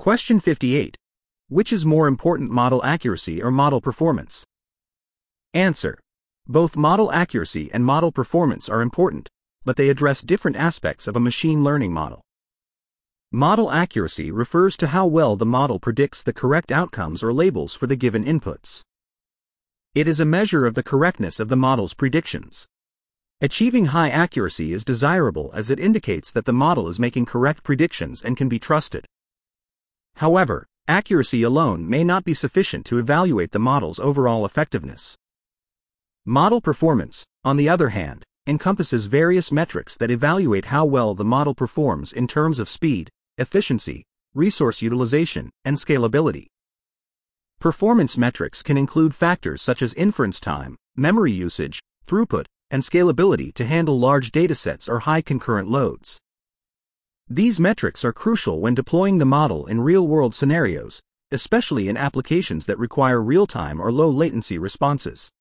Question 58. Which is more important, model accuracy or model performance? Answer. Both model accuracy and model performance are important, but they address different aspects of a machine learning model. Model accuracy refers to how well the model predicts the correct outcomes or labels for the given inputs. It is a measure of the correctness of the model's predictions. Achieving high accuracy is desirable as it indicates that the model is making correct predictions and can be trusted. However, accuracy alone may not be sufficient to evaluate the model's overall effectiveness. Model performance, on the other hand, encompasses various metrics that evaluate how well the model performs in terms of speed, efficiency, resource utilization, and scalability. Performance metrics can include factors such as inference time, memory usage, throughput, and scalability to handle large datasets or high concurrent loads. These metrics are crucial when deploying the model in real-world scenarios, especially in applications that require real-time or low-latency responses.